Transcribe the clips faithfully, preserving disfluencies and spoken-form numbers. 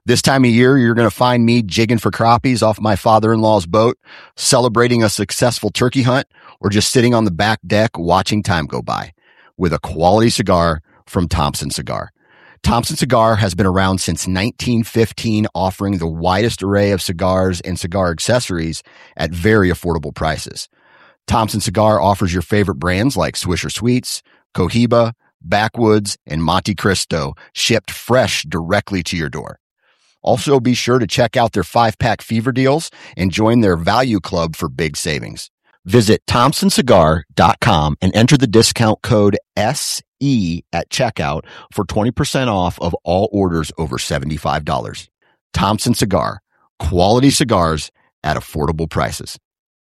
This time of year, you're going to find me jigging for crappies off my father-in-law's boat, celebrating a successful turkey hunt, or just sitting on the back deck watching time go by with a quality cigar from Thompson Cigar. Thompson Cigar has been around since nineteen fifteen, offering the widest array of cigars and cigar accessories at very affordable prices. Thompson Cigar offers your favorite brands like Swisher Sweets, Cohiba, Backwoods, and Monte Cristo, shipped fresh directly to your door. Also, be sure to check out their five-pack fever deals and join their value club for big savings. Visit thompson cigar dot com and enter the discount code S E at checkout for twenty percent off of all orders over seventy-five dollars. Thompson Cigar, quality cigars at affordable prices.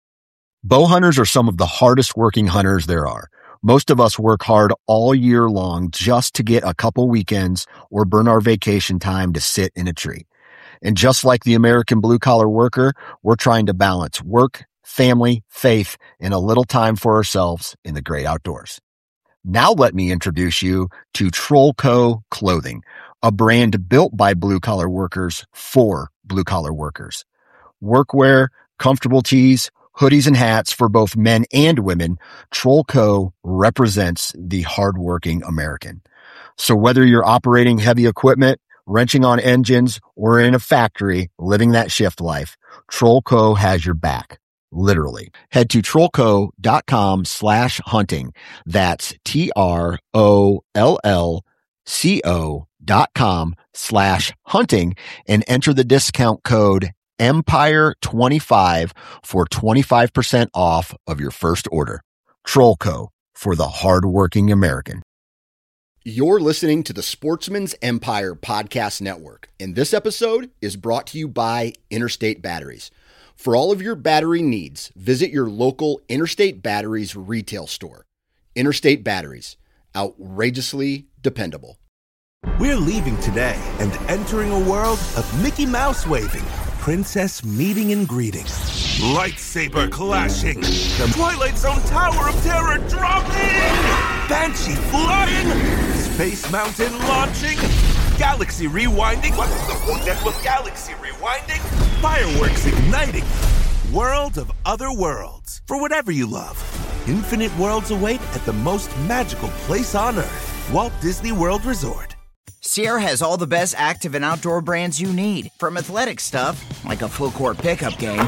Bow hunters are some of the hardest working hunters there are. Most of us work hard all year long just to get a couple weekends or burn our vacation time to sit in a tree. And just like the American blue-collar worker, we're trying to balance work, family, faith, and a little time for ourselves in the great outdoors. Now let me introduce you to Trollco Clothing, a brand built by blue-collar workers for blue-collar workers. Workwear, comfortable tees, hoodies, and hats for both men and women, Trollco represents the hardworking American. So whether you're operating heavy equipment, wrenching on engines, or in a factory living that shift life, Trollco has your back. Literally. Head to trollco.com slash hunting. That's T R O L L C O dot com slash hunting and enter the discount code Empire twenty-five for twenty-five percent off of your first order. Trollco, for the hardworking American. You're listening to the Sportsman's Empire Podcast Network, and this episode is brought to you by Interstate Batteries. For all of your battery needs, visit your local Interstate Batteries retail store. Interstate Batteries, outrageously dependable. We're leaving today and entering a world of Mickey Mouse waving, princess meeting and greeting, lightsaber clashing, the Twilight Zone Tower of Terror dropping, Banshee flying, Space Mountain launching, Galaxy rewinding. What's the point with Galaxy rewinding? Fireworks igniting. World of other worlds. For whatever you love. Infinite worlds await at the most magical place on Earth. Walt Disney World Resort. Sierra has all the best active and outdoor brands you need. From athletic stuff, like a full court pickup game,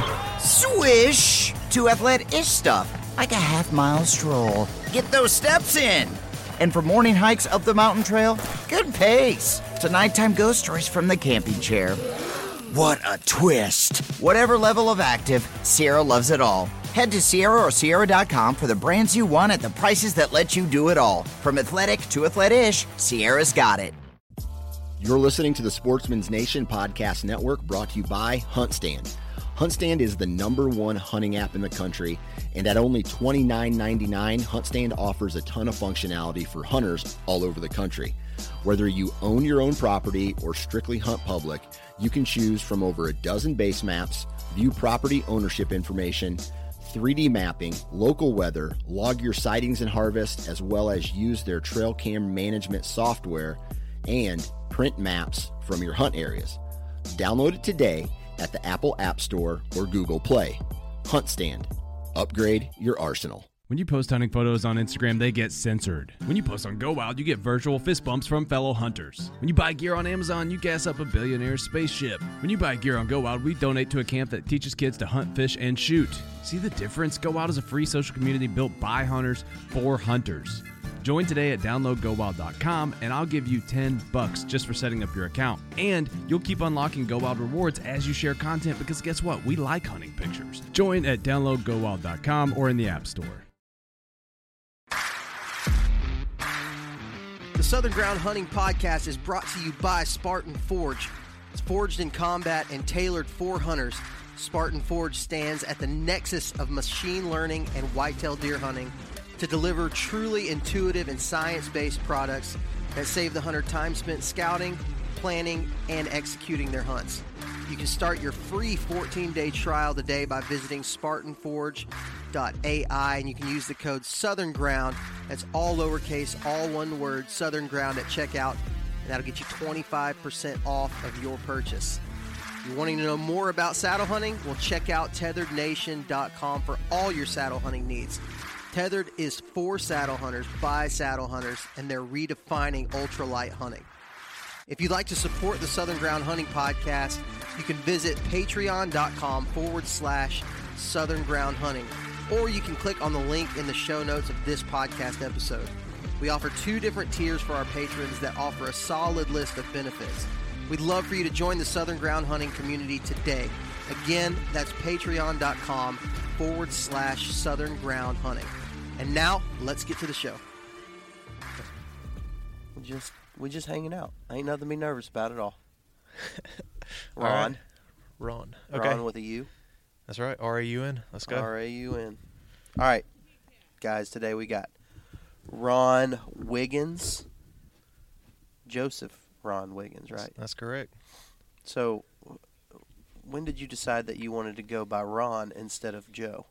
swish, to athletic-ish stuff, like a half-mile stroll. Get those steps in. And for morning hikes up the mountain trail, good pace. To nighttime ghost stories from the camping chair. What a twist. Whatever level of active, Sierra loves it all. Head to Sierra or Sierra dot com for the brands you want at the prices that let you do it all. From athletic to athletic-ish, Sierra's got it. You're listening to the Sportsman's Nation Podcast Network, brought to you by HuntStand. HuntStand is the number one hunting app in the country, and at only twenty-nine ninety-nine, HuntStand offers a ton of functionality for hunters all over the country. Whether you own your own property or strictly hunt public, you can choose from over a dozen base maps, view property ownership information, three D mapping, local weather, log your sightings and harvest, as well as use their trail cam management software and print maps from your hunt areas. Download it today at the Apple App Store or Google Play. HuntStand. Upgrade your arsenal. When you post hunting photos on Instagram, they get censored. When you post on Go Wild, you get virtual fist bumps from fellow hunters. When you buy gear on Amazon, you gas up a billionaire's spaceship. When you buy gear on Go Wild, we donate to a camp that teaches kids to hunt, fish, and shoot. See the difference? Go Wild is a free social community built by hunters for hunters. Join today at download go wild dot com, and I'll give you ten bucks just for setting up your account. And you'll keep unlocking Go Wild rewards as you share content, because guess what? We like hunting pictures. Join at download go wild dot com or in the App Store. The Southern Ground Hunting Podcast is brought to you by Spartan Forge. It's forged in combat and tailored for hunters. Spartan Forge stands at the nexus of machine learning and whitetail deer hunting to deliver truly intuitive and science-based products that save the hunter time spent scouting, planning, and executing their hunts. You can start your free fourteen-day trial today by visiting spartan forge dot A I, and you can use the code Southern Ground. That's all lowercase, all one word, Southern Ground at checkout and that'll get you twenty-five percent off of your purchase. If you're wanting to know more about saddle hunting, well, check out tethered nation dot com for all your saddle hunting needs. Tethered is for saddle hunters by saddle hunters, and they're redefining ultralight hunting. If you'd like to support the Southern Ground Hunting Podcast, you can visit patreon.com forward slash Southern Ground Hunting, or you can click on the link in the show notes of this podcast episode. We offer two different tiers for our patrons that offer a solid list of benefits. We'd love for you to join the Southern Ground Hunting community today. Again, that's patreon.com forward slash Southern Ground Hunting. And now, let's get to the show. We just we just hanging out. Ain't nothing to be nervous about at all. Ron. All right. Ron. Okay. Ron with a U. That's right. R A U N. Let's go. R A U N. All right, guys, today we got Ron Wiggins. Joseph Ron Wiggins, right? That's correct. So, when did you decide that you wanted to go by Ron instead of Joe?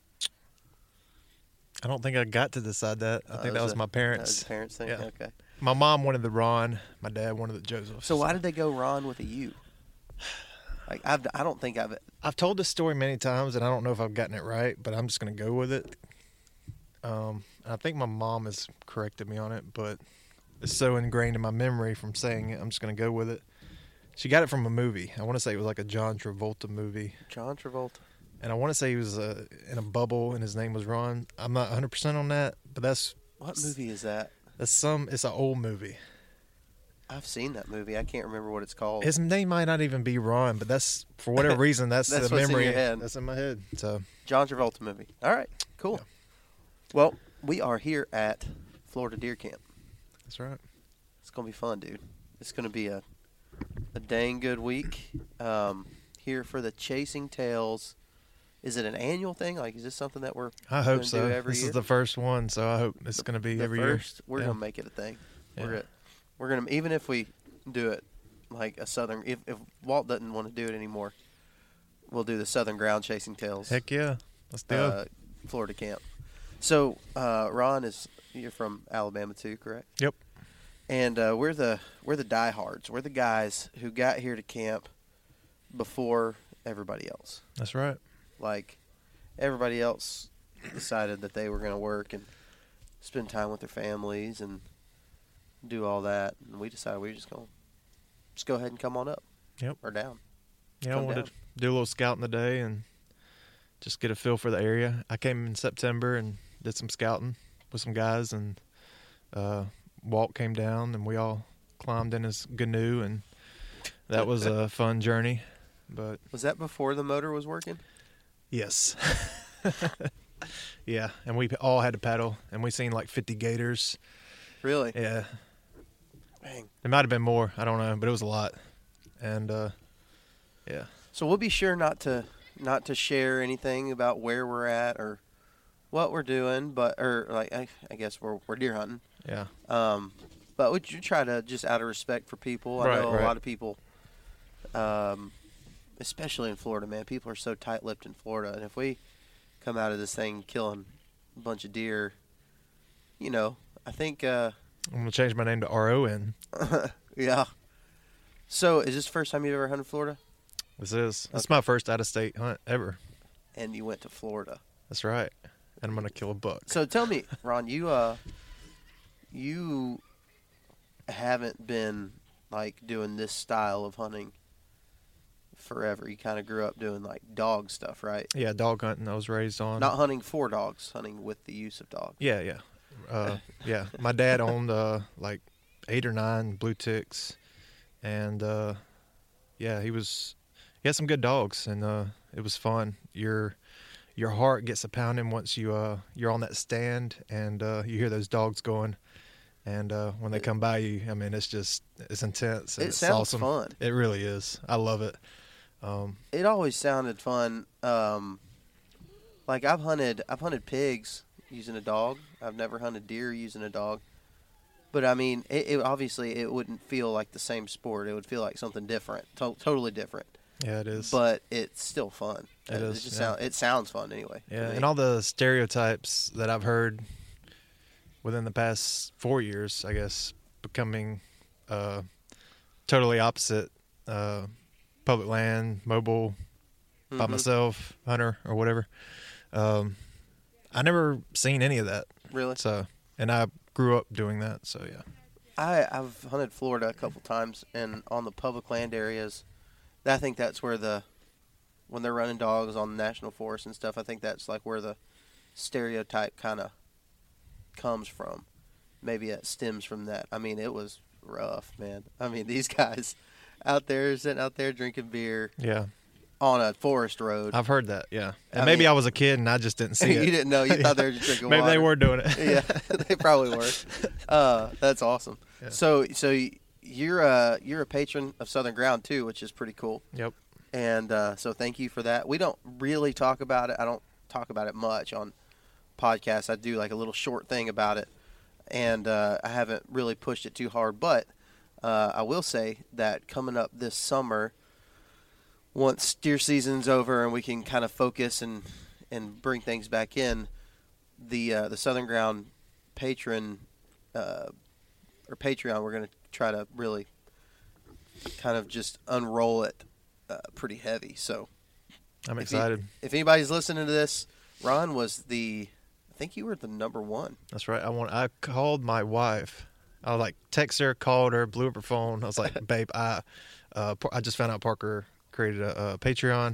I don't think I got to decide that. I Uh, think that was a- my parents. That was the parents' thing? Yeah. Okay. My mom wanted the Ron. My dad wanted the Joseph. So why did they go Ron with a U? Like I've, I don't think I've. I've told this story many times, and I don't know if I've gotten it right, but I'm just going to go with it. Um, I think my mom has corrected me on it, but it's so ingrained in my memory from saying it, I'm just going to go with it. She got it from a movie. I want to say it was like a John Travolta movie. John Travolta. And I want to say he was uh, in a bubble, and his name was Ron. I'm not one hundred percent on that, but that's What movie is that? that's some. It's an old movie. I've seen that movie. I can't remember what it's called. His name might not even be Ron, but that's for whatever reason that's, That's the what's in memory your head. that's in my head. So John Travolta movie. All right. Cool. Yeah. Well, we are here at Florida Deer Camp. that's right. It's gonna be fun, dude. It's gonna be a a dang good week. Um, here for the Chasing Tales. Is it an annual thing? Like, is this something that we're I hope gonna so. do every This year? is the first one, so I hope it's going to be the every first, year. We're Yeah. gonna make it a thing. We're Yeah. gonna, we're gonna even if we do it like a southern. If, if Walt doesn't want to do it anymore, we'll do the Southern Ground Chasing Tales. Heck yeah, let's do uh, it. Florida camp. So uh, Ron is you're from Alabama too, correct? Yep. And uh, we're the we're the diehards. We're the guys who got here to camp before everybody else. That's right. Like everybody else decided that they were going to work and spend time with their families and do all that, and we decided we were just going to just go ahead and come on up. Yep. Or down. Yeah, I Come wanted down. to do a little scouting today and just get a feel for the area. I came in September and did some scouting with some guys, and uh, Walt came down, and we all climbed in his canoe, and that was a fun journey. But Was that before the motor was working? yes, yeah, and we all had to paddle, and we seen like fifty gators. Really? Yeah, Dang. it might have been more. I don't know, but it was a lot, and uh, yeah. So we'll be sure not to not to share anything about where we're at or what we're doing, but or like I, I guess we're we're deer hunting. Yeah. Um, but we you try to just out of respect for people. I Right, know right. a lot of people, um, especially in Florida, man. People are so tight-lipped in Florida, and if we come out of this thing killing a bunch of deer, you know, I think, uh, I'm gonna change my name to R O N. yeah. So, is this the first time you've ever hunted Florida? This is. This is Okay. my first out-of-state hunt ever. And you went to Florida. That's right. And I'm gonna kill a buck. So tell me, Ron, you uh, you haven't been like doing this style of hunting forever. You kind of grew up doing like dog stuff, right? Yeah, dog hunting. I was raised on. Not hunting for dogs, hunting with the use of dogs. Yeah, yeah, uh, yeah. My dad owned uh, like eight or nine blue ticks, and uh, yeah, he was. He had some good dogs, and uh, it was fun. Your your heart gets a pounding once you uh, you're on that stand, and uh, you hear those dogs going. And uh, when they come by you, I mean, it's just it's intense. And It it's sounds awesome. fun. It really is. I love it. Um, It always sounded fun. Um, like I've hunted, I've hunted pigs using a dog. I've never hunted deer using a dog. But I mean, it, it obviously it wouldn't feel like the same sport. It would feel like something different, to- totally different. yeah, it is. But it's still fun. It it is, just yeah. sound, it sounds fun anyway. to Yeah, me. and all the stereotypes that I've heard within the past four years, I guess, becoming uh, totally opposite, uh, public land, mobile, mm-hmm. by myself, hunter or whatever. Um, I never seen any of that. Really? So, and I grew up doing that. So yeah. I I've hunted Florida a couple times, and on the public land areas, I think that's where the when they're running dogs on the national forest and stuff. I think that's like where the stereotype kind of comes from. Maybe it stems from that. I mean, it was rough, man. I mean, these guys out there sitting out there drinking beer. Yeah. On a forest road. I've heard that, yeah. And I maybe mean, I was a kid and I just didn't see you it. You didn't know. You thought they were just drinking maybe water. Maybe they were doing it. Yeah, they probably were. Uh, that's awesome. Yeah. So, so you're a you're a patron of Southern Ground too, which is pretty cool. Yep. And uh, so, thank you for that. We don't really talk about it. I don't talk about it much on podcasts. I do like a little short thing about it, and uh, I haven't really pushed it too hard. But uh, I will say that coming up this summer, once deer season's over and we can kind of focus and and bring things back in, the uh, the Southern Ground patron uh, or Patreon, we're going to try to really kind of just unroll it uh, pretty heavy. So I'm if excited. You, if anybody's listening to this, Ron was the, I think you were the number one. That's right. I want. I called my wife. I like text her, called her, blew up her phone. I was like, babe, I uh, I just found out Parker created a, a Patreon.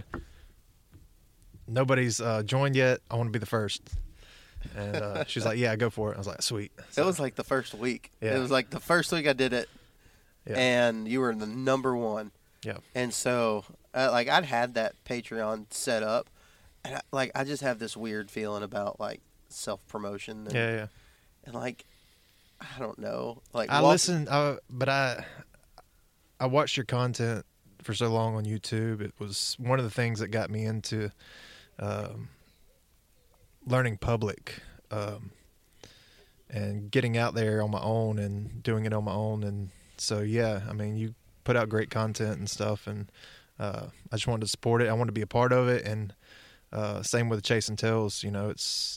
Nobody's uh, joined yet. I want to be the first. And uh, she's like, yeah, go for it. I was like, sweet. So, it was like the first week. Yeah. It was like the first week I did it, yeah. and you were the number one. Yeah. And so, uh, like, I'd had that Patreon set up, and I, like, I just have this weird feeling about like self promotion. Yeah, yeah. And like, I don't know. Like, I walk- listened, uh, but I I watched your content for so long on YouTube. It was one of the things that got me into um, learning public um, and getting out there on my own and doing it on my own. And so, yeah, I mean, you put out great content and stuff, and uh, I just wanted to support it. I wanted to be a part of it. And uh, same with Chasing Tails. You know, it's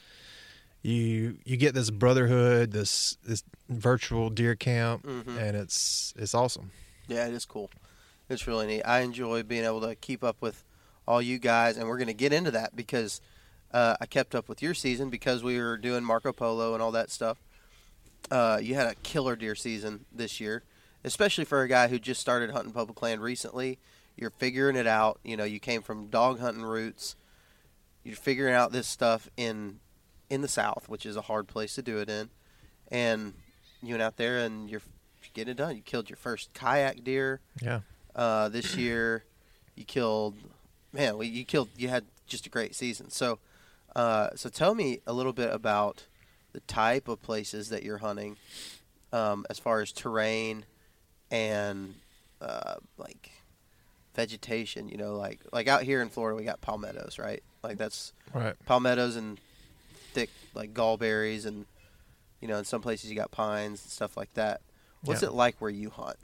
you you get this brotherhood, this this virtual deer camp, mm-hmm. and it's it's awesome. Yeah, it is cool. It's really neat. I enjoy being able to keep up with all you guys, and we're going to get into that because uh, I kept up with your season because we were doing Marco Polo and all that stuff. Uh, you had a killer deer season this year, especially for a guy who just started hunting public land recently. You're figuring it out. You know, you came from dog hunting roots. You're figuring out this stuff in in the South, which is a hard place to do it in. And you went out there and you're, you're getting it done. You killed your first kayak deer. Yeah. Uh, this year, you killed, man, you killed, you had just a great season. So, uh, so tell me a little bit about the type of places that you're hunting, um, as far as terrain and uh, like vegetation. You know, like like out here in Florida, we got palmettos, right? Like that's right. Palmettos and thick like gallberries, and you know, in some places you got pines and stuff like that. What's Yeah. it like where you hunt?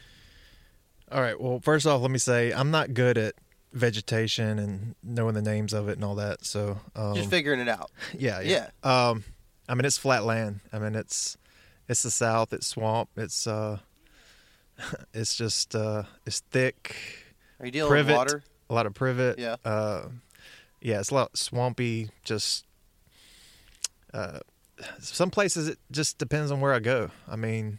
All right. Well, first off, let me say I'm not good at vegetation and knowing the names of it and all that. So um, Just figuring it out. yeah, yeah. Um, I mean, it's flat land. I mean, it's it's the South. It's swamp. It's uh, it's just uh, it's thick. Are you dealing privet, with water? A lot of privet. Yeah. Uh, yeah, it's a lot swampy. Just uh, some places it just depends on where I go. I mean,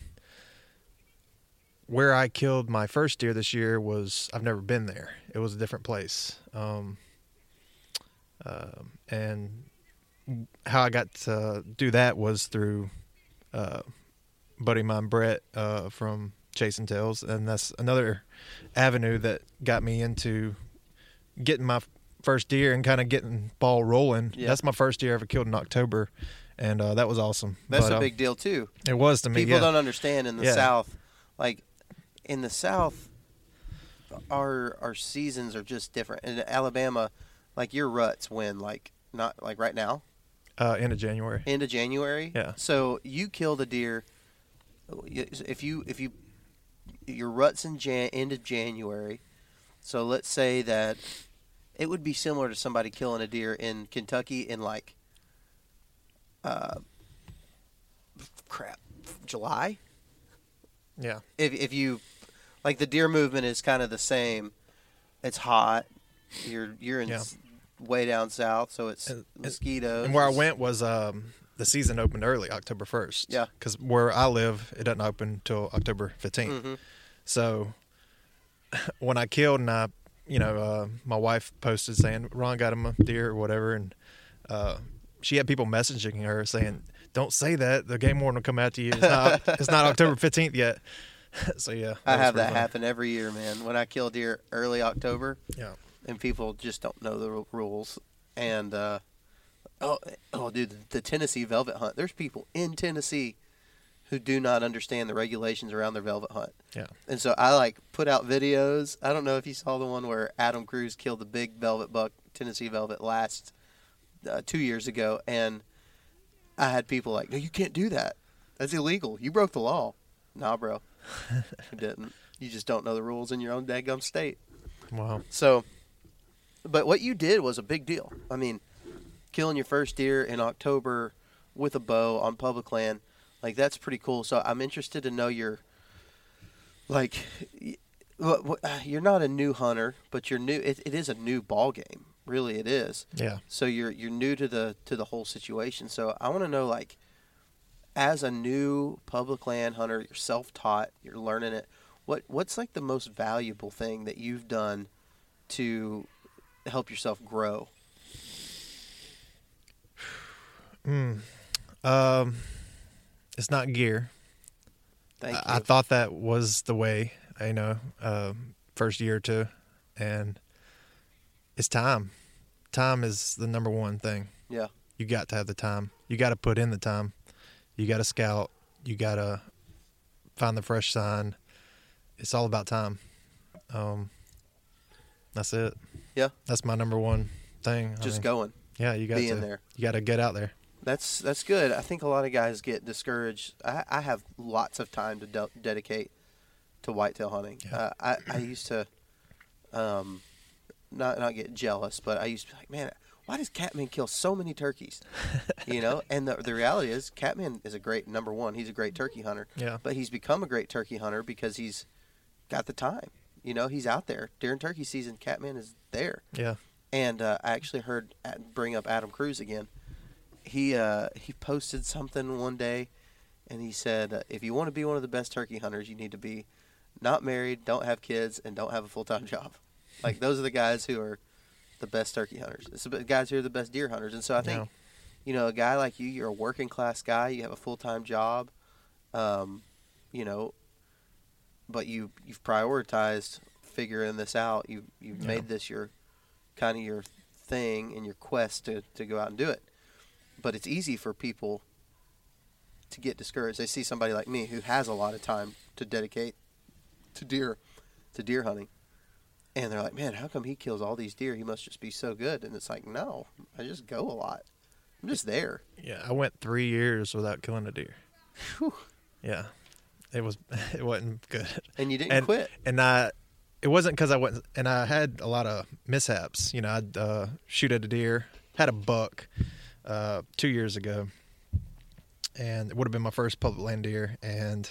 where I killed my first deer this year was I've never been there. It was a different place. Um, uh, and how I got to do that was through uh, buddy of mine, Brett, uh, from Chasing Tails, and that's another avenue that got me into getting my first deer and kind of getting ball rolling. Yeah. That's my first deer I ever killed in October, and uh, that was awesome. That's But, a uh, big deal too. It was to me. People yeah. don't understand in the Yeah. South, like in the South, our our seasons are just different. In Alabama, like your ruts when like not like right now, Uh, end of January. end of January. Yeah. So you killed a deer. If you if you your ruts in Jan end of January. So let's say that it would be similar to somebody killing a deer in Kentucky in like uh crap July. Yeah. If if you like the deer movement is kind of the same. It's hot. You're you're in Yeah. s- way down south, so it's And- and- mosquitoes. And where I went was um, the season opened early, October first. Yeah. Because where I live, it doesn't open until October fifteenth. Mhm. So when I killed and I, you know, uh, my wife posted saying, Ron got him a deer or whatever. And uh, she had people messaging her saying, don't say that. The game warden will come after you. It's not, it's not October fifteenth yet. So, yeah. I was have pretty that fun. happen every year, man. When I kill deer early October, Yeah. and people just don't know the ru- rules. And uh, oh, oh, dude, the Tennessee velvet hunt. There's people in Tennessee who do not understand the regulations around their velvet hunt. Yeah. And so I like put out videos. I don't know if you saw the one where Adam Cruz killed the big velvet buck, Tennessee velvet, last uh, two years ago, and I had people like, "No, you can't do that. That's illegal. You broke the law." Nah, bro, you didn't. You just don't know the rules in your own daggum state. Wow. So, but what you did was a big deal. I mean, killing your first deer in October with a bow on public land, like that's pretty cool. So I'm interested to know your, like, y- what, what, you're not a new hunter, but you're new. It, it is a new ball game, really. It is. Yeah. So you're you're new to the to the whole situation. So I want to know, like, as a new public land hunter, you're self-taught, you're learning it. What what's like the most valuable thing that you've done to help yourself grow? Mm. Um, it's not gear. Thank you. I, I thought that was the way, you know, um, first year or two, and it's time. Time is the number one thing. Yeah. You got to have the time. You got to put in the time. You got to scout. You got to find the fresh sign. It's all about time. Um, that's it. Yeah. That's my number one thing. I Just mean, going. Yeah, you got being to. there. You got to get out there. That's that's good. I think a lot of guys get discouraged. I, I have lots of time to de- dedicate to whitetail hunting. Yeah. Uh, I I used to, um, not not get jealous, but I used to be like, man, why does Catman kill so many turkeys? You know, and the the reality is, Catman is a great number one. He's a great turkey hunter. Yeah. But he's become a great turkey hunter because he's got the time. You know, he's out there during turkey season. Catman is there. Yeah. And uh, I actually heard bring up Adam Cruz again. He uh, he posted something one day, and he said, uh, if you want to be one of the best turkey hunters, you need to be not married, don't have kids, and don't have a full-time job. Like, those are the guys who are the best turkey hunters. It's the guys who are the best deer hunters. And so I think, Yeah. you know, a guy like you, you're a working-class guy, you have a full-time job, um, you know, but you, you've prioritized figuring this out. You, you've Yeah. made this your kind of your thing and your quest to, to go out and do it. But it's easy for people to get discouraged. They see somebody like me who has a lot of time to dedicate to deer, to deer hunting, and they're like, "Man, how come he kills all these deer? He must just be so good." And it's like, no, I just go a lot. I'm just there. Yeah, I went three years without killing a deer. Whew. Yeah, it was it wasn't good. And you didn't and, quit. And I, it wasn't because I wasn't. And I had a lot of mishaps. You know, I'd uh, shoot at a deer, had a buck uh, two years ago, and it would have been my first public land deer. And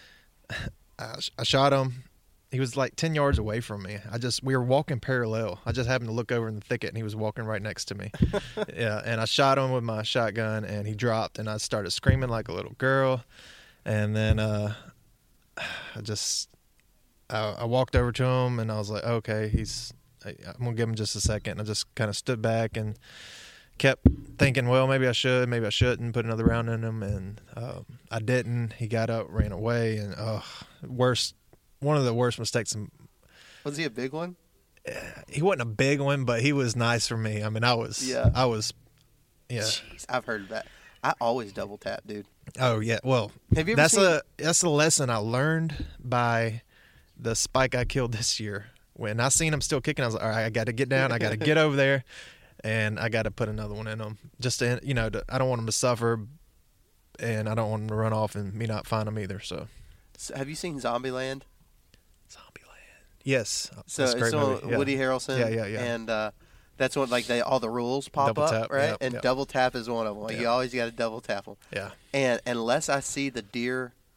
I, I shot him. He was like ten yards away from me. I just we were walking parallel. I just happened to look over in the thicket, and he was walking right next to me. Yeah, and I shot him with my shotgun, and he dropped, and I started screaming like a little girl. And then uh, I just I, I walked over to him, and I was like, okay, he's I, I'm gonna give him just a second. And I just kind of stood back and kept thinking, well, maybe I should, maybe I shouldn't put another round in him, and um, I didn't. He got up, ran away, and oh, worst. One of the worst mistakes. Was he a big one? He wasn't a big one, but he was nice for me. I mean, I was, Yeah. I was, yeah. Jeez, I've heard that. I always double tap, dude. Oh yeah. Well, Have you ever that's seen- a that's a lesson I learned by the spike I killed this year. When I seen him still kicking, I was like, all right, I got to get down. I got to get over there, and I got to put another one in him. Just to, you know, to, I don't want him to suffer, and I don't want him to run off and me not find him either. So, So have you seen Zombieland? Zombieland. Yes. So That's a great it's on movie. Yeah. Woody Harrelson. Yeah, yeah, yeah. And uh, that's when like they all the rules pop Double up, tap, right? yep, and yep. double tap is one of them. Like, Yeah. you always got to double tap them. Yeah. And unless I see the deer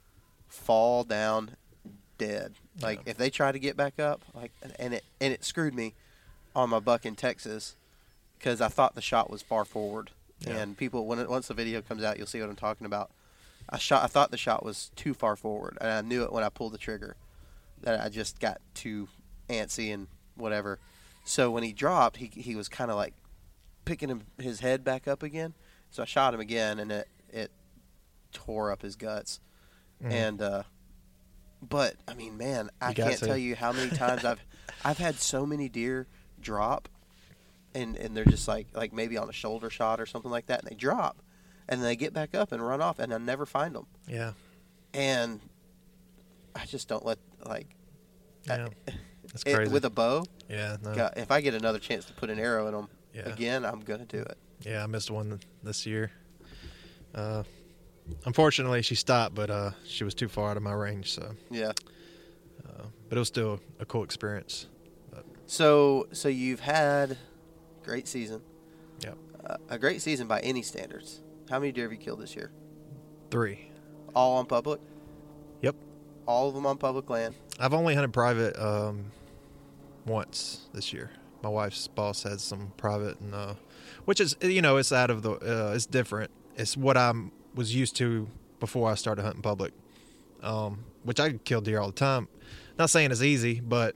fall down dead. Like yeah. if they try to get back up, like and it and it screwed me on my buck in Texas because I thought the shot was far forward. Yeah. And people, when it, once the video comes out, you'll see what I'm talking about. I shot. I thought the shot was too far forward, and I knew it when I pulled the trigger that I just got too antsy and whatever. So when he dropped, he he was kind of like picking him, his head back up again. So I shot him again, and it it tore up his guts. Mm. And uh, but I mean, man, I can't to. tell you how many times I've I've had so many deer drop. And, and they're just like like maybe on a shoulder shot or something like that, and they drop, and then they get back up and run off, and I never find them. Yeah. And I just don't let like. Yeah. I, That's crazy. It, with a bow. Yeah. No. God, if I get another chance to put an arrow in them yeah. again, I'm gonna do it. Yeah, I missed one this year. Uh, unfortunately, she stopped, but uh, she was too far out of my range. So. Yeah. Uh, but it was still a cool experience. But. So so you've had. Great season. Yep. Uh, a great season by any standards. How many deer have you killed this year? Three. All on public? Yep. All of them on public land? I've only hunted private um, once this year. My wife's boss had some private, and uh, which is, you know, it's out of the, uh, it's different. It's what I was used to before I started hunting public, um, which I could kill deer all the time. Not saying it's easy, but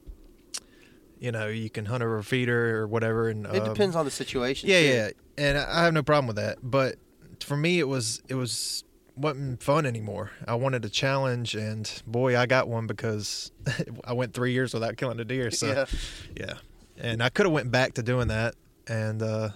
you know, you can hunt over a feeder or whatever, and it um, depends on the situation. Yeah, too. yeah, and I have no problem with that. But for me, it was it was wasn't fun anymore. I wanted a challenge, and boy, I got one because I went three years without killing a deer. So, yeah, yeah, and I could have went back to doing that, and uh,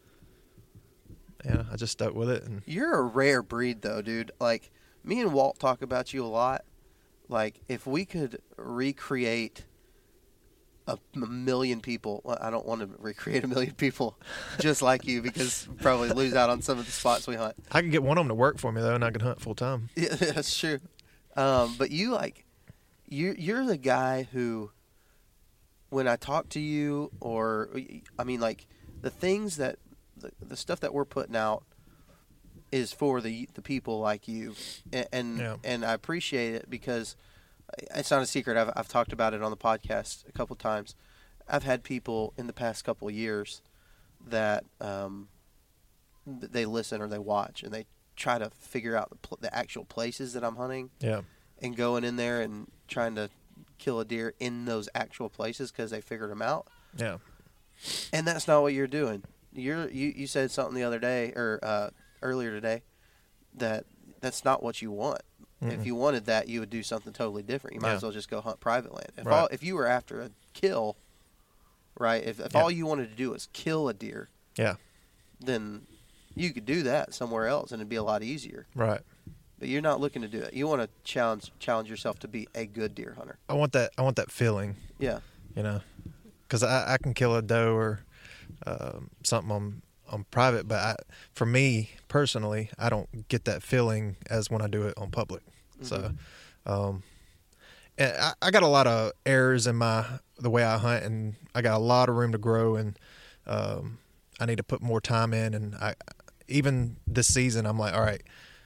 yeah, I just stuck with it. And you're a rare breed, though, dude. Like me and Walt talk about you a lot. Like if we could recreate. A million people. Well, I don't want to recreate a million people just like you because we'll probably lose out on some of the spots we hunt. I could get one of them to work for me though, and I could hunt full time. Yeah, that's true. Um, but you like, you you're the guy who, when I talk to you, or I mean, like the things that the, the stuff that we're putting out is for the the people like you, and and, yeah. and I appreciate it because. It's not a secret. I've I've talked about it on the podcast a couple times. I've had people in the past couple of years that um, they listen or they watch and they try to figure out the, pl- the actual places that I'm hunting. Yeah. And going in there and trying to kill a deer in those actual places because they figured them out. Yeah. And that's not what you're doing. You're you, you said something the other day or uh, earlier today that that's not what you want. Mm-mm. If you wanted that, you would do something totally different. You might yeah. as well just go hunt private land. If right. all, if you were after a kill, right? If if yeah. all you wanted to do was kill a deer, yeah, then you could do that somewhere else, and it'd be a lot easier. Right. But you're not looking to do it. You want to challenge challenge yourself to be a good deer hunter. I want that. I want that feeling. Yeah. You know, because I, I can kill a doe or um, something on on private, but I, for me personally, I don't get that feeling as when I do it on public. Mm-hmm. So, um, and I, I got a lot of errors in my the way I hunt, and I got a lot of room to grow, and um, I need to put more time in. And I even this season, I'm like, all right,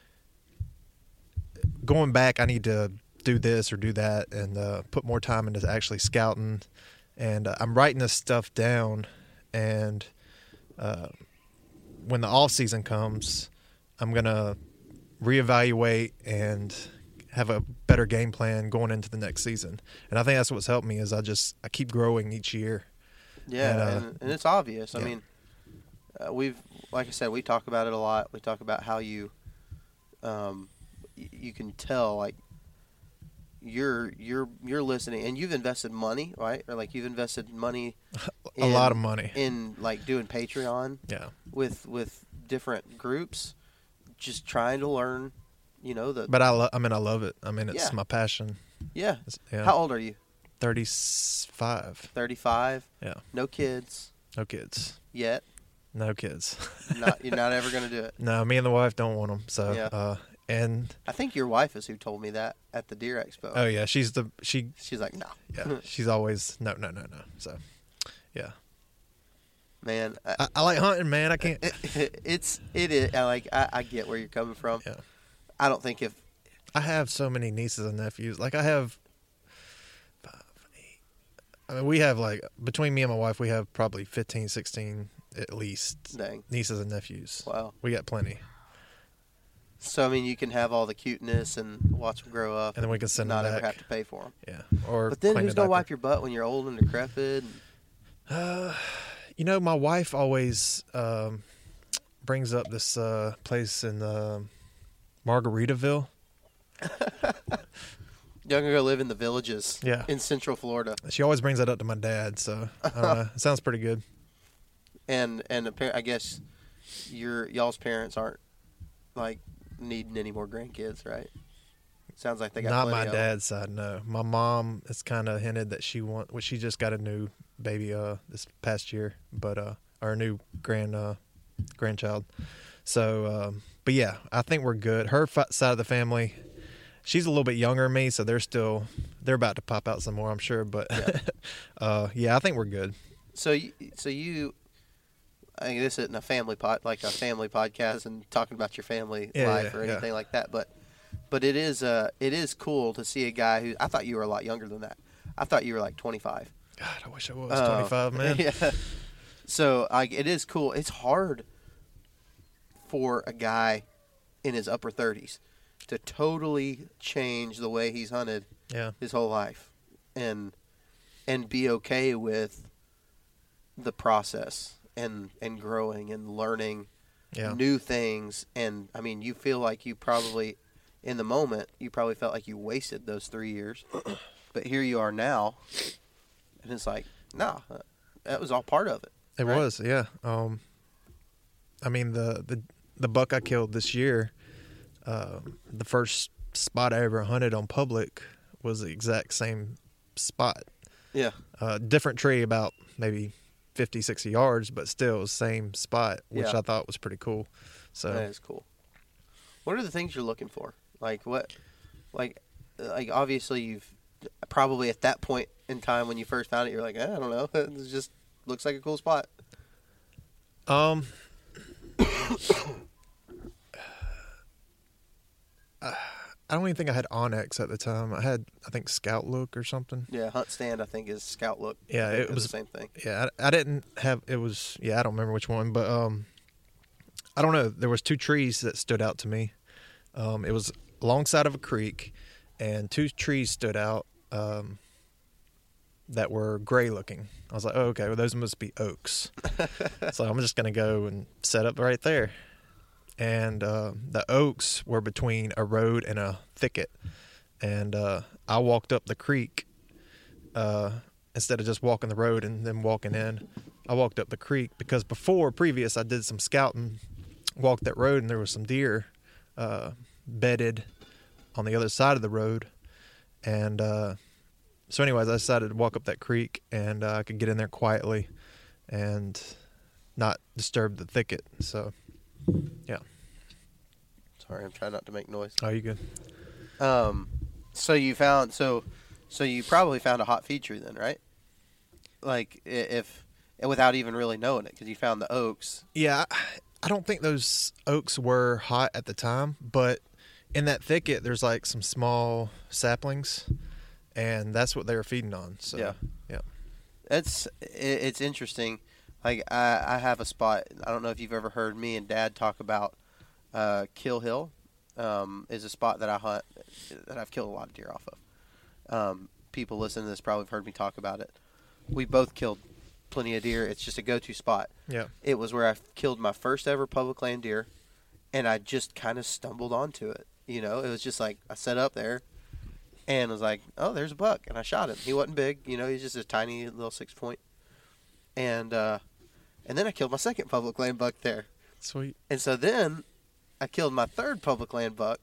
going back, I need to do this or do that, and uh, put more time into actually scouting. And uh, I'm writing this stuff down, and uh, when the off season comes, I'm gonna reevaluate and have a better game plan going into the next season. And I think that's what's helped me is I just I keep growing each year. Yeah, and, uh, and, and it's obvious. Yeah. I mean, uh, we've like I said, we talk about it a lot. We talk about how you, um, y- you can tell like you're you're you're listening, and you've invested money, right? Or like you've invested money. a in, lot of money in like doing Patreon. Yeah. With with different groups, just trying to learn, you know the. But I lo- I mean I love it. I mean it's Yeah. my passion. Yeah. It's, yeah. How old are you? thirty-five. thirty-five. Yeah. No kids. No kids. Yet. No kids. Not you're not ever gonna do it. No, me and the wife don't want them. So Yeah. uh, and I think your wife is who told me that at the Deer Expo. oh yeah, she's the she. She's like, no. Yeah, she's always no no no no. So yeah. Man, I, I, I like hunting, man. I can't. it, it's it is. I like. I, I get where you're coming from. Yeah. I don't think if I have so many nieces and nephews. Like I have five, eight. I mean, we have like between me and my wife, we have probably fifteen, sixteen at least. Dang. Nieces and nephews. Wow. We got plenty. So I mean, you can have all the cuteness and watch them grow up, And then we can send not them ever back. have to pay for them. Yeah. Or But then clean who's the gonna diaper. wipe your butt when you're old and decrepit? Uh, you know, my wife always um, brings up this uh, place in uh, Margaritaville. You're gonna go live in the villages. Yeah. In Central Florida, She always brings that up to my dad, so I don't know. It sounds pretty good. and and appa- I guess your y'all's parents aren't like needing any more grandkids, right? Sounds like they got Not plenty my of 'em. dad's side, no. My mom has kind of hinted that she want. Well, she just got a new baby uh this past year, but uh, or a new grand uh grandchild. So, um, but yeah, I think we're good. Her fi- side of the family, she's a little bit younger than me, so they're still they're about to pop out some more, I'm sure. But yeah, uh, yeah I think we're good. So you, so you, I mean, this isn't a family pod, like a family podcast, and talking about your family Yeah, life yeah, or yeah. anything like that. But, but it is uh, it is cool to see a guy who I thought you were a lot younger than that. I thought you were like twenty-five. God, I wish I was Oh, twenty-five, man. Yeah. So like, it is cool. It's hard for a guy in his upper thirties to totally change the way he's hunted Yeah, his whole life, and and be okay with the process and and growing and learning yeah, new things. And I mean, you feel like you probably in the moment you probably felt like you wasted those three years, but here you are now, and it's like, nah, that was all part of it. it right? was. Yeah. Um, I mean the the the buck I killed this year, uh, the first spot I ever hunted on public was the exact same spot. Yeah. Uh, different tree, about maybe fifty, sixty yards, but still the same spot, which Yeah. I thought was pretty cool. So That is cool. What are the things you're looking for? Like what, like, like obviously you've probably at that point in time when you first found it, you're like, eh, I don't know, it just looks like a cool spot. Um, I don't even think I had Onyx at the time. I had, I think, Scout Look or something. Yeah, Hunt Stand I think is Scout Look. Yeah, I think it they're was- the same thing. Yeah, I, I didn't have. It was. Yeah, I don't remember which one, but um, I don't know. There was two trees that stood out to me. Um, it was alongside of a creek, and two trees stood out. Um, that were gray looking. I was like, oh, okay, well, those must be oaks. So I'm just gonna go and set up right there. And uh, the oaks were between a road and a thicket, and uh, I walked up the creek uh, instead of just walking the road and then walking in. I walked up the creek because before, previous, I did some scouting, walked that road, and there was some deer uh, bedded on the other side of the road. And uh, so anyways, I decided to walk up that creek, and uh, I could get in there quietly and not disturb the thicket. So, yeah. Sorry, I'm trying not to make noise. Oh, you good? Um, so you found so, so you probably found a hot feature then, right? Like i- if without even really knowing it, because you found the oaks. Yeah, I- I don't think those oaks were hot at the time, but in that thicket, there's like some small saplings, and that's what they were feeding on. So, Yeah. yeah. It's i- it's interesting. Like I, I have a spot. I don't know if you've ever heard me and Dad talk about uh, Kill Hill. Um, is a spot that I hunt that I've killed a lot of deer off of. Um, people listening to this probably have heard me talk about it. We both killed plenty of deer. It's just a go-to spot. Yeah. It was where I killed my first ever public land deer, and I just kind of stumbled onto it. You know, it was just like I set up there and was like, oh, there's a buck, and I shot him. He wasn't big, you know, he's just a tiny little six point. And uh, and then I killed my second public land buck there. Sweet. And so then I killed my third public land buck,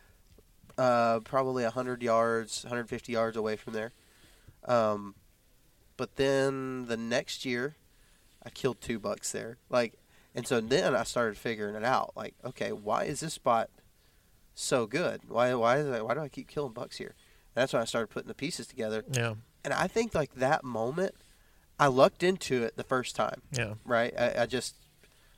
uh, probably one hundred yards, one hundred fifty yards away from there. Um, but then the next year, I killed two bucks there. Like, and so then I started figuring it out. Like, okay, why is this spot so good? Why why is I, why do I keep killing bucks here? And that's when I started putting the pieces together. Yeah. And I think like that moment, I lucked into it the first time. Yeah. Right? I, I just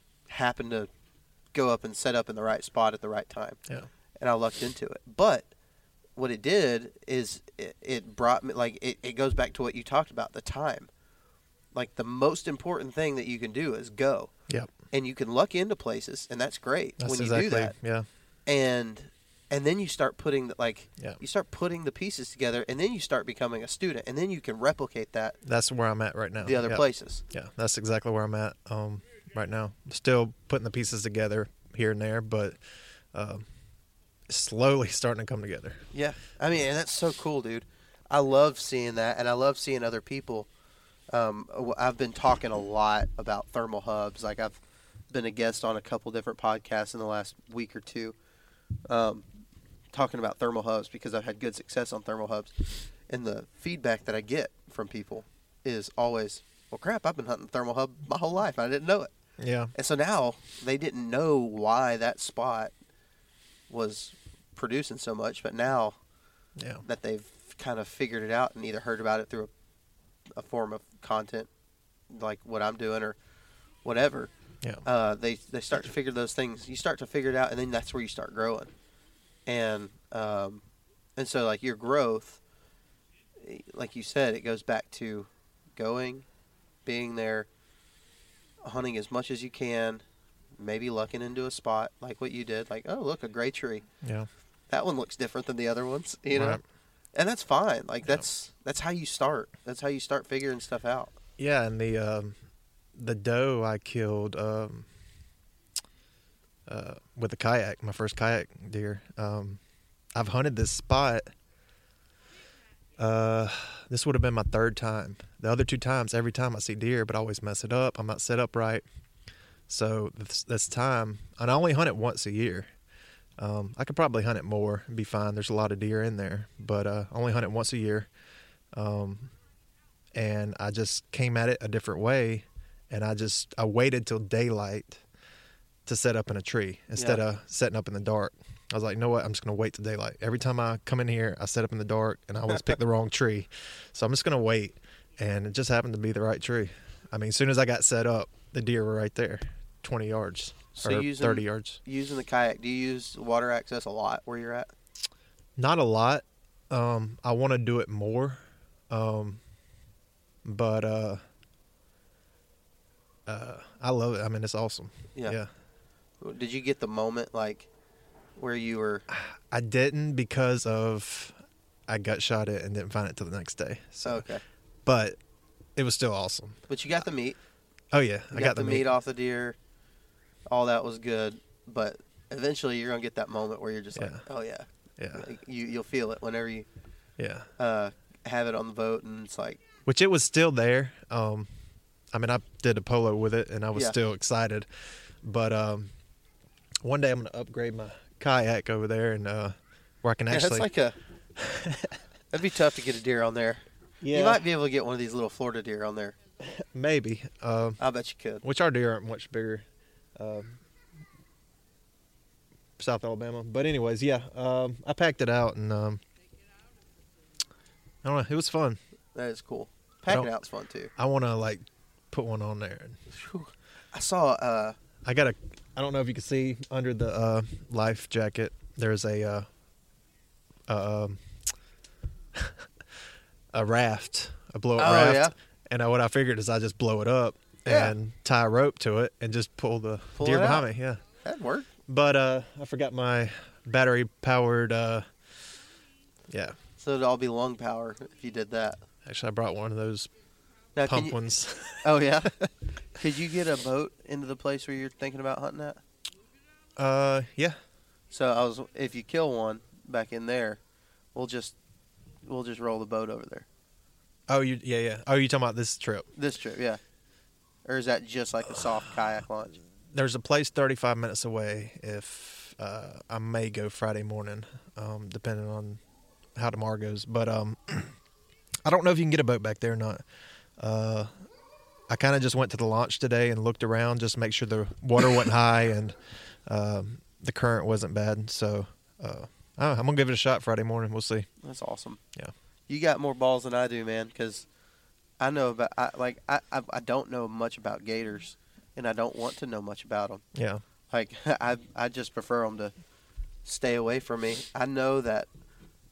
happened to go up and set up in the right spot at the right time. Yeah. And I lucked into it. But what it did is it, it brought me, like, it, it goes back to what you talked about, the time. Like, the most important thing that you can do is go. Yep. And you can luck into places, and that's great That's when you exactly, do that. Yeah. And and then you start putting the, like Yeah. you start putting the pieces together, and then you start becoming a student, and then you can replicate that That's where I'm at right now. the other Yep. places. Yeah, that's exactly where I'm at um, right now. Still putting the pieces together here and there, but um, slowly starting to come together. Yeah, I mean, and that's so cool, dude. I love seeing that, and I love seeing other people. Um, I've been talking a lot about thermal hubs. Like, I've been a guest on a couple different podcasts in the last week or two, um, talking about thermal hubs because I've had good success on thermal hubs. And the feedback that I get from people is always, well, crap, I've been hunting thermal hub my whole life. I didn't know it. Yeah. And so now they didn't know why that spot was producing so much, but now Yeah. that they've kind of figured it out and either heard about it through a, a form of content like what I'm doing or whatever, Yeah. uh, they they start to figure those things. You start to figure it out, and then that's where you start growing. And um, and so like your growth, like you said, it goes back to going, being there, hunting as much as you can, maybe lucking into a spot like what you did. Like, oh, look, a gray tree. Yeah. That one looks different than the other ones, you know? Right. And that's fine. Like, that's that's how you start. That's how you start figuring stuff out. Yeah, and the um, the doe I killed um, uh, with a kayak, my first kayak deer. Um, I've hunted this spot. Uh, this would have been my third time. The other two times, every time I see deer, but I always mess it up. I'm not set up right. So this, this time, and I only hunt it once a year. Um, I could probably hunt it more and be fine. There's a lot of deer in there, but uh, I only hunt it once a year. Um, and I just came at it a different way, and I just I waited till daylight to set up in a tree instead Yeah. of setting up in the dark. I was like, you know what? I'm just going to wait till daylight. Every time I come in here, I set up in the dark, and I always pick the wrong tree. So I'm just going to wait, and it just happened to be the right tree. I mean, as soon as I got set up, the deer were right there, twenty yards So or using, thirty yards. Using the kayak, do you use water access a lot where you're at? Not a lot. Um, I want to do it more. Um, but uh, uh, I love it. I mean, it's awesome. Yeah. Yeah. Did you get the moment, like, where you were... I didn't because of I gut shot it and didn't find it till the next day. So, Okay. but it was still awesome. But you got the meat. Oh yeah, You I got, got, the, meat. off the deer. All that was good. But eventually you're going to get that moment where you're just like, Yeah. oh, yeah. Yeah, Like, you, you'll feel it whenever you yeah. uh, have it on the boat, and it's like, Which it was still there. Um, I mean, I did a polo with it, and I was Yeah. still excited. But um, one day I'm going to upgrade my kayak over there, and uh, where I can yeah, actually. that's like a... That'd be tough to get a deer on there. Yeah. You might be able to get one of these little Florida deer on there. Maybe. Um, I bet you could. which our deer aren't much bigger. Um, South Alabama. But anyways, yeah, um, I packed it out, and um, I don't know, it was fun. That is cool. I Packing don't- out's fun, too. I want to like put one on there. Whew. I saw... Uh, I got a. I don't know if you can see under the uh, life jacket. There's a uh, uh, um, a raft, a blow up Oh, raft. yeah? And I, what I figured is I just blow it up Yeah. and tie a rope to it and just pull the Pull deer it behind out. me. Yeah. that'd work. But uh, I forgot my battery powered. Uh, yeah. So it'd all be lung power if you did that. Actually, I brought one of those Now, can pump you, ones. Oh, yeah? Could you get a boat into the place where you're thinking about hunting at? uh, yeah. So I was, if you kill one back in there, we'll just we'll just roll the boat over there. Oh, you. Yeah, yeah. Oh, you talking about this trip? This trip, yeah. Or is that just like a soft kayak launch? There's a place thirty-five minutes away. If uh, I may go Friday morning, um, depending on how tomorrow goes. But um, I don't know if you can get a boat back there or not. Uh, I kind of just went to the launch today and looked around just to make sure the water wasn't high and um, the current wasn't bad. So uh, I don't know, I'm gonna give it a shot Friday morning. We'll see. That's awesome. Yeah. You got more balls than I do, man, because I know about, I, like, I, I I don't know much about gators, and I don't want to know much about them. Yeah. Like, I I just prefer them to stay away from me. I know that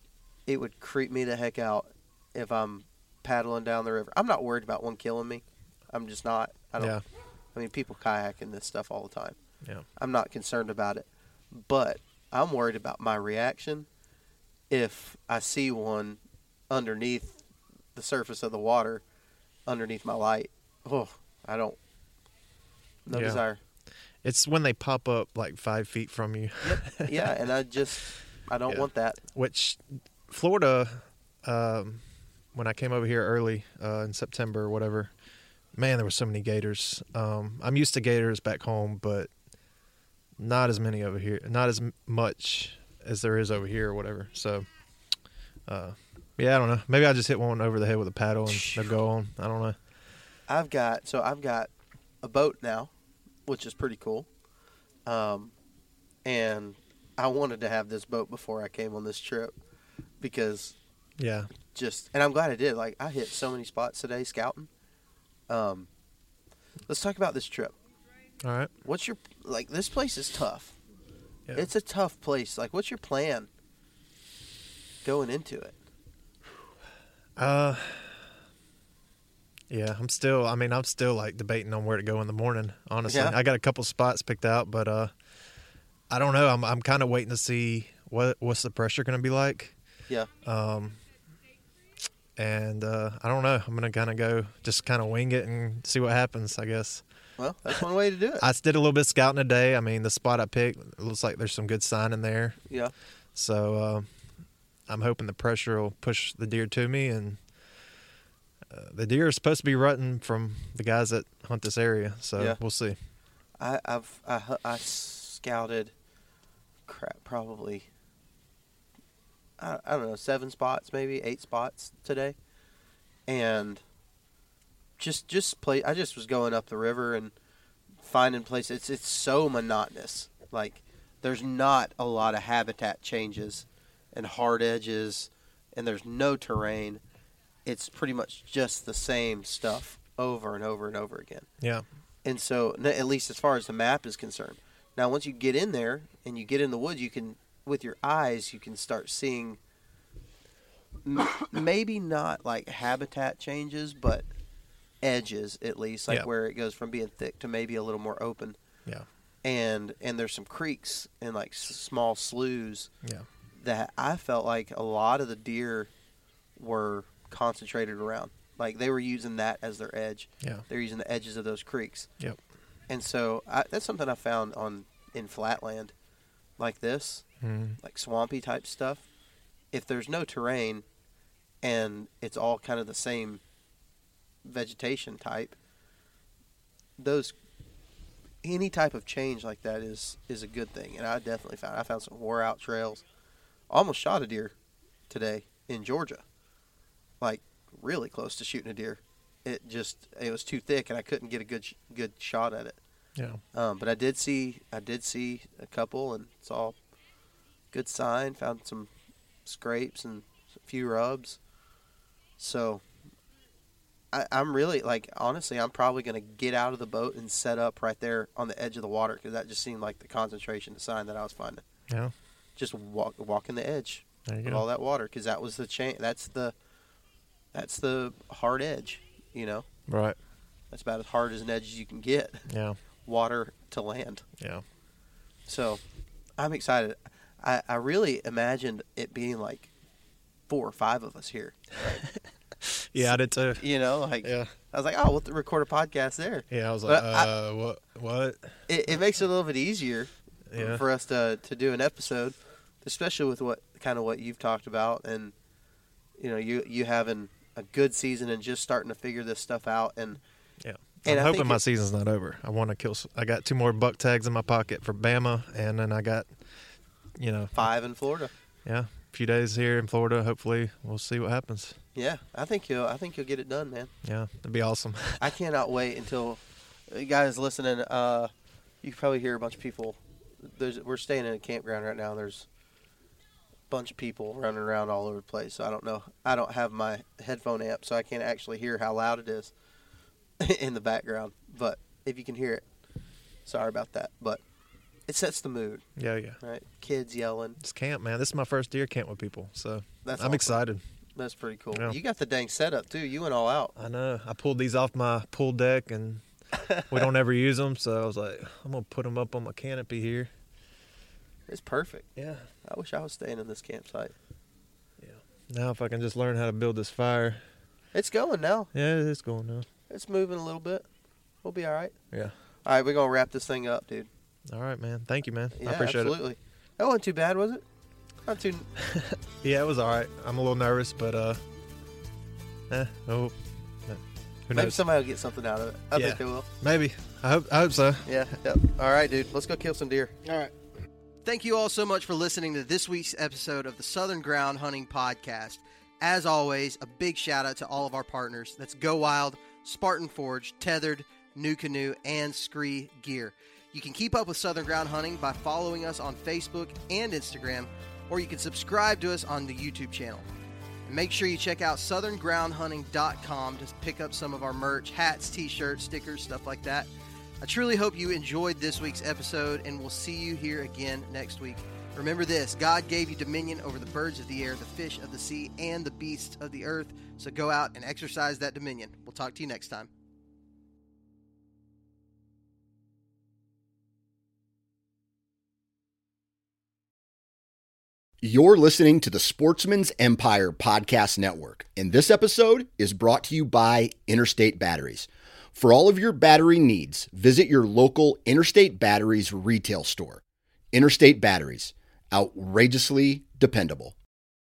it would creep me the heck out if I'm paddling down the river. I'm not worried about one killing me. I'm just not. I don't. Yeah. I mean, people kayak in this stuff all the time. Yeah. I'm not concerned about it, but I'm worried about my reaction if I see one underneath the surface of the water, underneath my light. Oh, I don't. No Yeah. desire. It's when they pop up like five feet from you. Yep. Yeah, and I just I don't Yeah. want that. Which Florida, um, when I came over here early uh, in September or whatever, man, there were so many gators. Um, I'm used to gators back home, but not as many over here. Not as m- much as there is over here or whatever. So, uh, yeah, I don't know. Maybe I just hit one over the head with a paddle and they'll go on. I don't know. I've got so I've got a boat now, which is pretty cool. Um, and I wanted to have this boat before I came on this trip because Yeah. just and I'm glad I did. Like I hit so many spots today scouting. Um, let's talk about this trip. All right. What's your like? This place is tough. Yeah. It's a tough place. Like, what's your plan going into it? Uh, yeah, I'm still, I mean, I'm still like debating on where to go in the morning, honestly. Yeah. I got a couple spots picked out, but, uh, I don't know. I'm, I'm kind of waiting to see what, what's the pressure going to be like. Yeah. Um, and, uh, I don't know. I'm going to kind of go, just kind of wing it and see what happens, I guess. Well, that's one way to do it. I did a little bit of scouting today. I mean, the spot I picked, it looks like there's some good sign in there. Yeah. So, uh, I'm hoping the pressure will push the deer to me, and uh, the deer are supposed to be rutting from the guys that hunt this area. So Yeah. we'll see. I, I've I, hu- I scouted, crap, probably. I, I don't know, seven spots, maybe eight spots today, and just just play. I just was going up the river and finding places. It's it's so monotonous. Like there's not a lot of habitat changes and hard edges, and there's no terrain. It's pretty much just the same stuff over and over and over again. Yeah. And so, n- at least as far as the map is concerned. Now, once you get in there and you get in the woods, you can, with your eyes, you can start seeing m- maybe not like habitat changes, but edges at least, like Yeah. where it goes from being thick to maybe a little more open. Yeah. And and there's some creeks and like s- small sloughs Yeah. that I felt like a lot of the deer were concentrated around. Like they were using that as their edge. Yeah. They're using the edges of those creeks. Yep. And so I, that's something I found on in flatland like this, Mm. like swampy type stuff. If there's no terrain and it's all kind of the same vegetation type, those any type of change like that is is a good thing. And I definitely found I found some wore out trails. Almost shot a deer today in Georgia. Like really close to shooting a deer. It just it was too thick and I couldn't get a good sh- good shot at it. Yeah. Um, but I did see I did see a couple and it's all good sign. Found some scrapes and a few rubs. So I, I'm really like honestly I'm probably gonna get out of the boat and set up right there on the edge of the water because that just seemed like the concentration sign that I was finding. Yeah. Just walk walking the edge There you of go. all that water because that was the chain. That's the that's the hard edge. You know, Right. that's about as hard as an edge as you can get. Yeah. Water to land. Yeah. So I'm excited. I, I really imagined it being like four or five of us here. Yeah, I did too. You know, like Yeah. I was like, oh, we'll record a podcast there. Yeah, I was like, But I- uh, what? What? It, it makes it a little bit easier Yeah. for us to to do an episode, especially with what kind of what you've talked about, and you know, you you having a good season and just starting to figure this stuff out. And Yeah. And I'm I hoping think my it- season's not over. I want to kill. s- I got two more buck tags in my pocket for Bama, and then I got, you know, five in Florida. yeah, a few days here in Florida. Hopefully, we'll see what happens. Yeah, I think you'll I think you'll get it done, man. Yeah, that'd be awesome. I cannot wait until you guys listening. Uh, you can probably hear a bunch of people. There's we're staying in a campground right now. There's a bunch of people running around all over the place. So I don't know. I don't have my headphone amp, so I can't actually hear how loud it is in the background. But if you can hear it, sorry about that. But It sets the mood, Yeah, yeah. right? Kids yelling. It's camp, man. This is my first deer camp with people, so That's I'm awesome. excited. That's pretty cool. Yeah. You got the dang setup, too. You went all out. I know. I pulled these off my pool deck, and we don't ever use them, so I was like, I'm going to put them up on my canopy here. It's perfect. Yeah. I wish I was staying in this campsite. Now if I can just learn how to build this fire. It's going now. Yeah, it is going now. It's moving a little bit. We'll be all right. Yeah. All right, we're going to wrap this thing up, dude. All right, man. Thank you, man. Yeah, I appreciate absolutely. That wasn't too bad, was it? Not too. it. Yeah, it was all right. I'm a little nervous, but, uh, eh, oh, who Maybe knows? somebody will get something out of it. I Yeah. think they will. Maybe. I hope, I hope so. Yeah. Yep. All right, dude. Let's go kill some deer. All right. Thank you all so much for listening to this week's episode of the Southern Ground Hunting Podcast. As always, a big shout out to all of our partners. That's Go Wild, Spartan Forge, Tethered, New Canoe, and Scree Gear. You can keep up with Southern Ground Hunting by following us on Facebook and Instagram, or you can subscribe to us on the YouTube channel. And make sure you check out southern ground hunting dot com to pick up some of our merch, hats, t-shirts, stickers, stuff like that. I truly hope you enjoyed this week's episode, and we'll see you here again next week. Remember this, God gave you dominion over the birds of the air, the fish of the sea, and the beasts of the earth, so go out and exercise that dominion. We'll talk to you next time. You're listening to the Sportsman's Empire Podcast Network, and this episode is brought to you by Interstate Batteries. For all of your battery needs, visit your local Interstate Batteries retail store. Interstate Batteries, outrageously dependable.